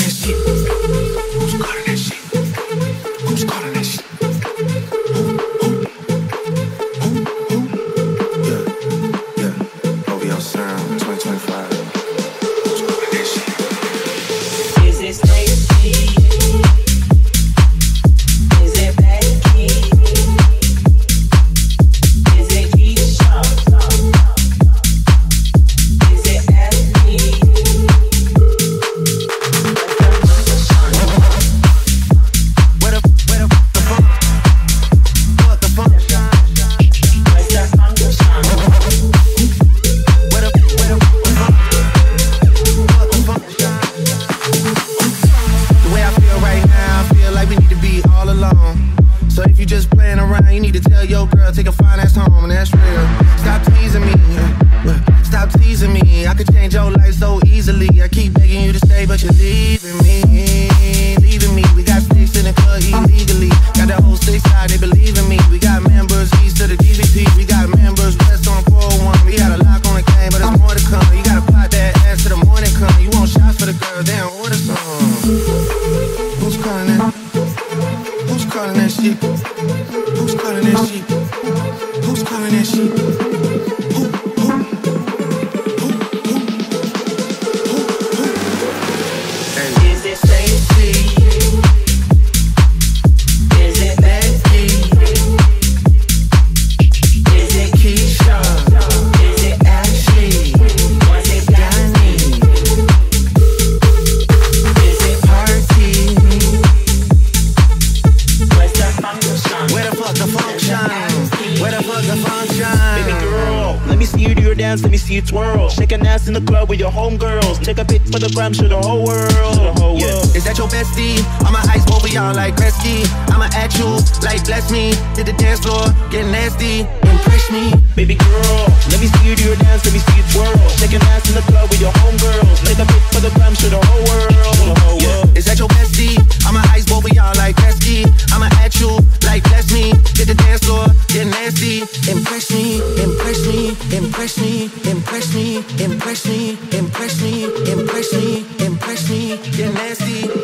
that shit? Who's calling that shit? Who's calling that shit? Yeah. OVO Sound 2025. Who's calling that shit? Is it Stacy? Is it Becky? Is it Keisha? Is it Anthony? Take a fine ass home, and that's real. Stop teasing me, stop teasing me. I could change your life so easily. I keep begging you to stay, but you're leaving me, leaving me. We got sticks in the club illegally. Got the whole state side, they believe in me. We got members east to the DVP. We got members west on 401. We got a lock on the game, but there's more to come. You gotta pot that ass till the morning come. You want shots for the girl, damn, order some. Who's calling that? Who's calling that shit? Who's calling that shit? Who's calling that shit? Hey. Is it Stacy? Is it Becky? Is it Keisha? Is it Ashley? Was it Danny? Is it Party? Where's the function? Where the fuck the function? Where the fuck the function? Baby girl, let me see you do your dance, let me see you twirl. Shake an ass in the club with your homegirls. Take a pic for the gram, show the whole world. Yeah. Is that your bestie? I'ma ice over y'all like Gretzky. I'ma at you like bless me. Hit the dance floor, get nasty, impress me. Baby girl, let me see you do your dance, let me see you twirl. Shake an ass in the club with your homegirls. Take a pic for the gram, show the whole world. Yeah. Is that your bestie? I'ma ice over y'all like Gretzky. I'ma at you like bless me. Hit the dance floor, get nasty, impress me, impress me, impress me, impress me, impress me, impress me, impress me, impress me, get nasty.